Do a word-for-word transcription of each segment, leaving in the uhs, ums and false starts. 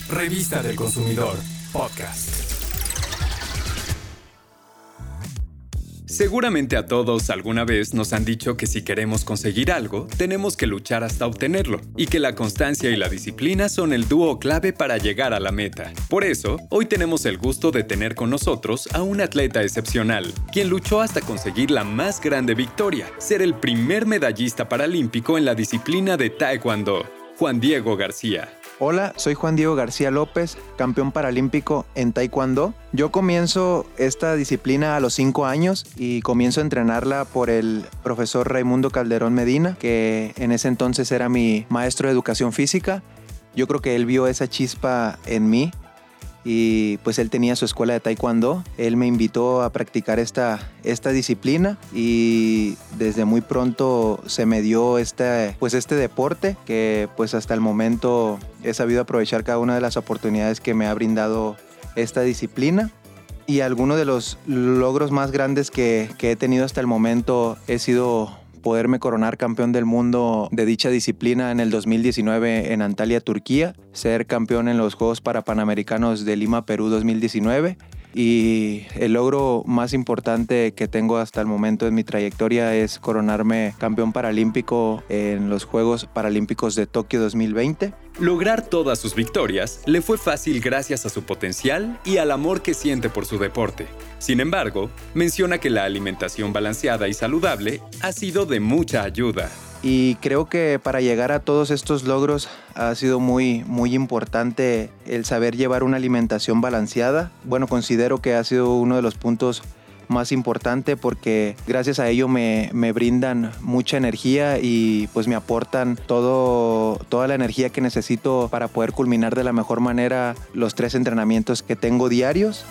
Revista del Consumidor, podcast. Seguramente a todos alguna vez nos han dicho que si queremos conseguir algo, tenemos que luchar hasta obtenerlo, y que la constancia y la disciplina son el dúo clave para llegar a la meta. Por eso, hoy tenemos el gusto de tener con nosotros a un atleta excepcional, quien luchó hasta conseguir la más grande victoria, ser el primer medallista paralímpico en la disciplina de Taekwondo, Juan Diego García. Hola, soy Juan Diego García López, campeón paralímpico en Taekwondo. Yo comienzo esta disciplina a los cinco años y comienzo a entrenarla por el profesor Raimundo Calderón Medina, que en ese entonces era mi maestro de educación física. Yo creo que él vio esa chispa en mí y pues él tenía su escuela de Taekwondo. Él me invitó a practicar esta, esta disciplina y desde muy pronto se me dio este, pues este deporte que pues hasta el momento he sabido aprovechar cada una de las oportunidades que me ha brindado esta disciplina. Y algunos de los logros más grandes que, que he tenido hasta el momento he sido poderme coronar campeón del mundo de dicha disciplina en el dos mil diecinueve en Antalya, Turquía, ser campeón en los Juegos Parapanamericanos de Lima, Perú dos mil diecinueve. Y el logro más importante que tengo hasta el momento en mi trayectoria es coronarme campeón paralímpico en los Juegos Paralímpicos de Tokio dos mil veinte. Lograr todas sus victorias le fue fácil gracias a su potencial y al amor que siente por su deporte. Sin embargo, menciona que la alimentación balanceada y saludable ha sido de mucha ayuda. Y creo que para llegar a todos estos logros ha sido muy, muy importante el saber llevar una alimentación balanceada. Bueno, considero que ha sido uno de los puntos más importantes porque gracias a ello me, me brindan mucha energía y pues me aportan todo, toda la energía que necesito para poder culminar de la mejor manera los tres entrenamientos que tengo diarios.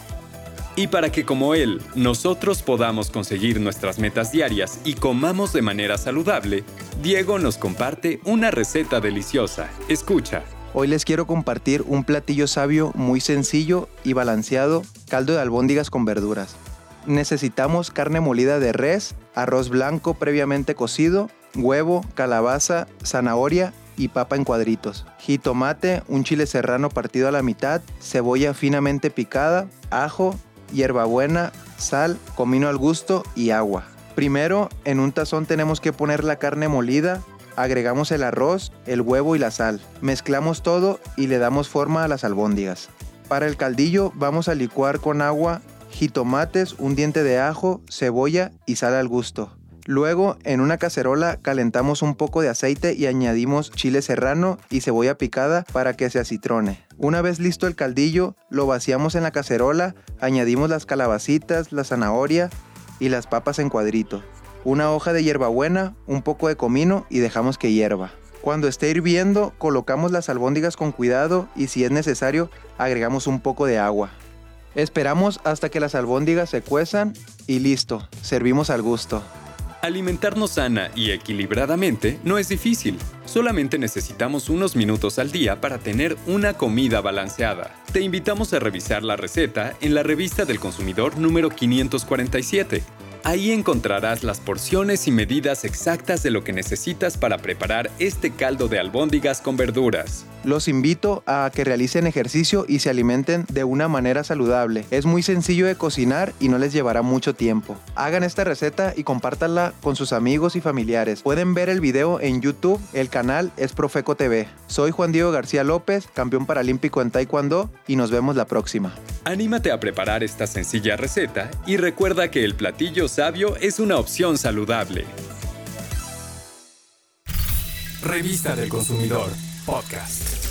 Y para que como él, nosotros podamos conseguir nuestras metas diarias y comamos de manera saludable, Diego nos comparte una receta deliciosa. Escucha. Hoy les quiero compartir un platillo sabio muy sencillo y balanceado, caldo de albóndigas con verduras. Necesitamos carne molida de res, arroz blanco previamente cocido, huevo, calabaza, zanahoria y papa en cuadritos, jitomate, un chile serrano partido a la mitad, cebolla finamente picada, ajo, hierbabuena, sal, comino al gusto y agua. Primero, en un tazón tenemos que poner la carne molida, agregamos el arroz, el huevo y la sal. Mezclamos todo y le damos forma a las albóndigas. Para el caldillo vamos a licuar con agua jitomates, un diente de ajo, cebolla y sal al gusto. Luego, en una cacerola calentamos un poco de aceite y añadimos chile serrano y cebolla picada para que se acitrone. Una vez listo el caldillo, lo vaciamos en la cacerola, añadimos las calabacitas, la zanahoria y las papas en cuadrito, una hoja de hierbabuena, un poco de comino y dejamos que hierva. Cuando esté hirviendo, colocamos las albóndigas con cuidado y si es necesario, agregamos un poco de agua. Esperamos hasta que las albóndigas se cuezan y listo, servimos al gusto. Alimentarnos sana y equilibradamente no es difícil. Solamente necesitamos unos minutos al día para tener una comida balanceada. Te invitamos a revisar la receta en la Revista del Consumidor número quinientos cuarenta y siete. Ahí encontrarás las porciones y medidas exactas de lo que necesitas para preparar este caldo de albóndigas con verduras. Los invito a que realicen ejercicio y se alimenten de una manera saludable. Es muy sencillo de cocinar y no les llevará mucho tiempo. Hagan esta receta y compártanla con sus amigos y familiares. Pueden ver el video en YouTube, el canal es Profeco T V. Soy Juan Diego García López, campeón paralímpico en Taekwondo y nos vemos la próxima. Anímate a preparar esta sencilla receta y recuerda que el platillo sabio es una opción saludable. Revista del Consumidor, podcast.